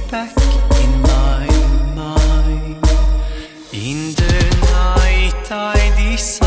back in my mind. In the night I decide